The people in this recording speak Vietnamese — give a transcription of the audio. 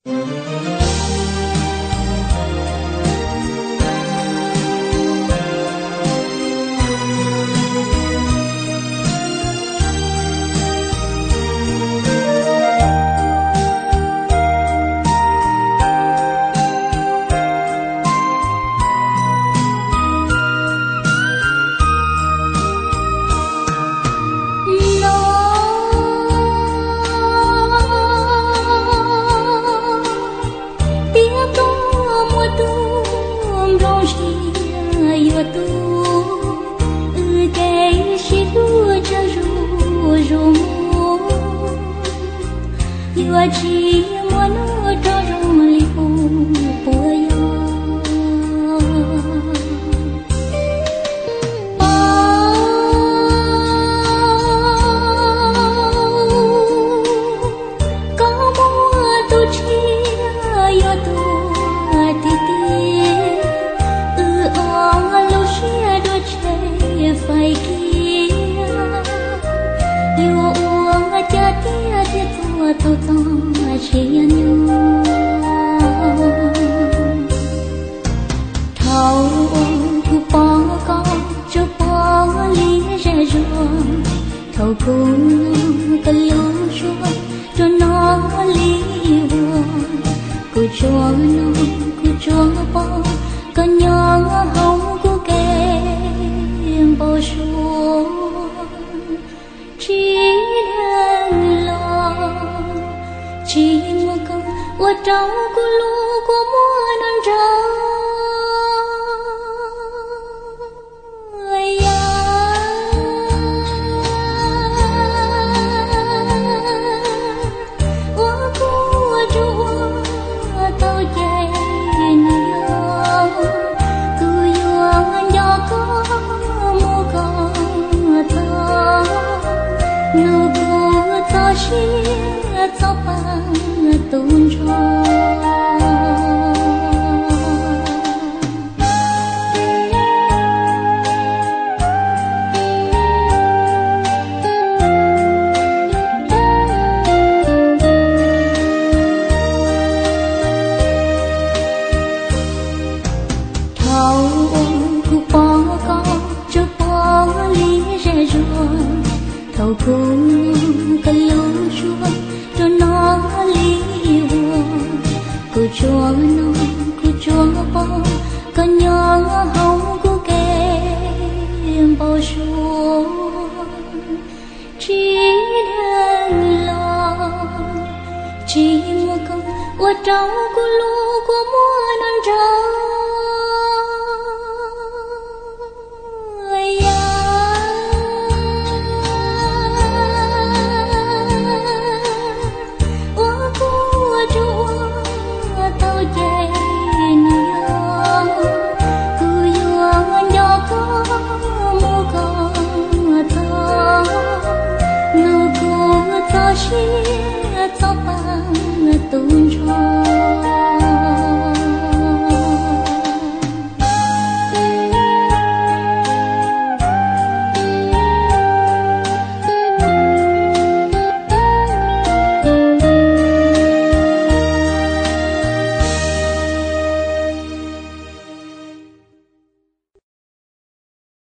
Chỉ muốn cho rong liu bùi có mua tu chia yo tu ti ti ong lu chia đôi chơi phải kia yo uong cha tia tia tu tu chia nhau thâu thu bó con cho bó lý ra ruộng thâu cùng cái lúa ruộng cho nó lý buồn cô cho bó có nhỏ hồng của kem bao xuống chỉ đang lo chỉ một câu ở trong của lũ của mùa non trắng tôn trọng thâu thu bó con cho bó lý ra ruộng thâu cùng cái lúa ruộng cho nó lý buồn cô cho bó có nhỏ hồng của kem bao xuống chỉ đang lo chỉ một câu ở trong của lũ của mùa non trắng